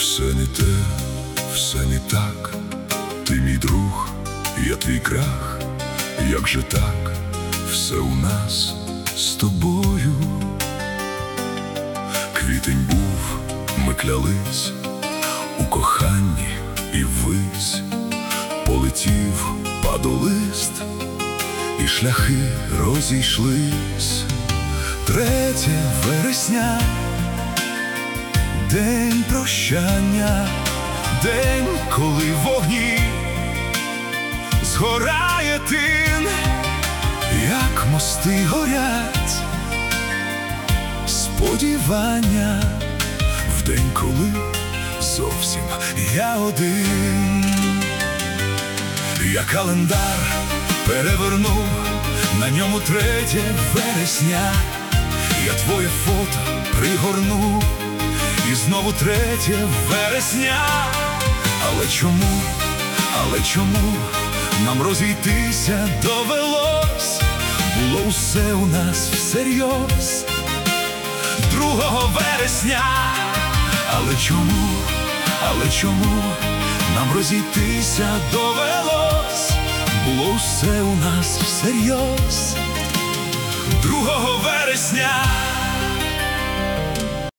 Все не те, все не так. Ти мій друг, я твій крах. Як же так, все у нас з тобою. Квітень був, ми клялись у коханні і ввись. Полетів падолист, і шляхи розійшлись. 3 вересня, день прощання, день, коли в вогні згорає тин, як мости горять сподівання, в день, коли зовсім я один. Я календар перевернув, на ньому 3 вересня. Я твоє фото пригорнув, і знову 3 вересня. Але чому нам розійтися довелось? Було усе у нас всерйоз 2 вересня. Але чому нам розійтися довелось? Було усе у нас всерйоз 2 вересня.